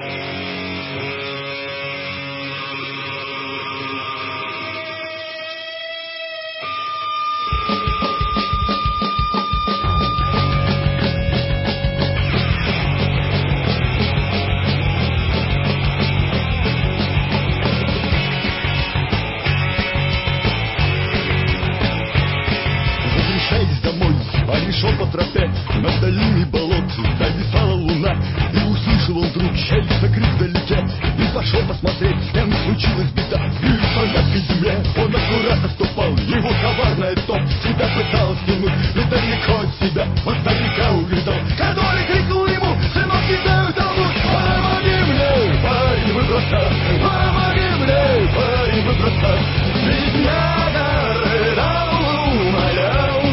Шел по тропе над долиной болот, зависала луна, и услышал он вдруг чей-то крик вдалеке, и пошел посмотреть, с кем случилась беда. И по мягкой земле он аккуратно ступал, его коварная топ всегда пыталась тянуть, но далеко от себя он старика увидал, который крикнул ему: сынок, кидаю домой. Помоги мне, парень, выбраться, помоги мне, парень, выбраться. Бедняга рыдал, умолял.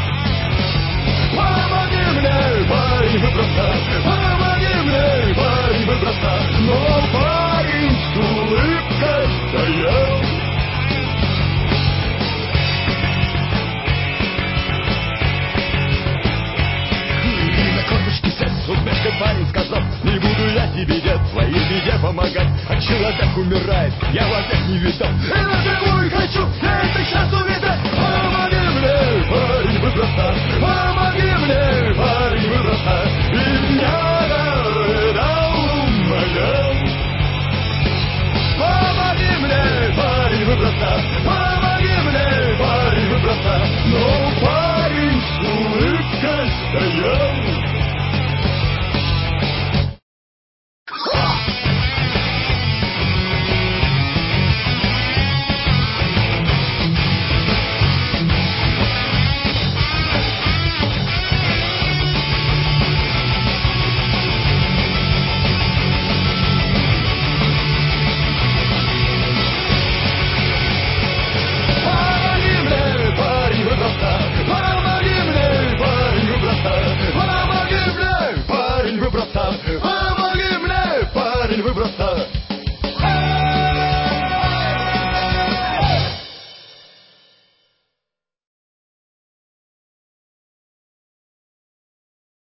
Помоги мне, парень, выбраться, помоги мне, парень, выбраться. Но парень с улыбкой стоял. И на корточке сел, с усмешкой парень сказал: не буду я тебе, дед, твоей беде помогать, а человек умирает, я в ответ не видал. И напрямую хочу, я это сейчас увидать. Помоги мне, парень, выбраться, помоги мне, парень, выбраться. И меня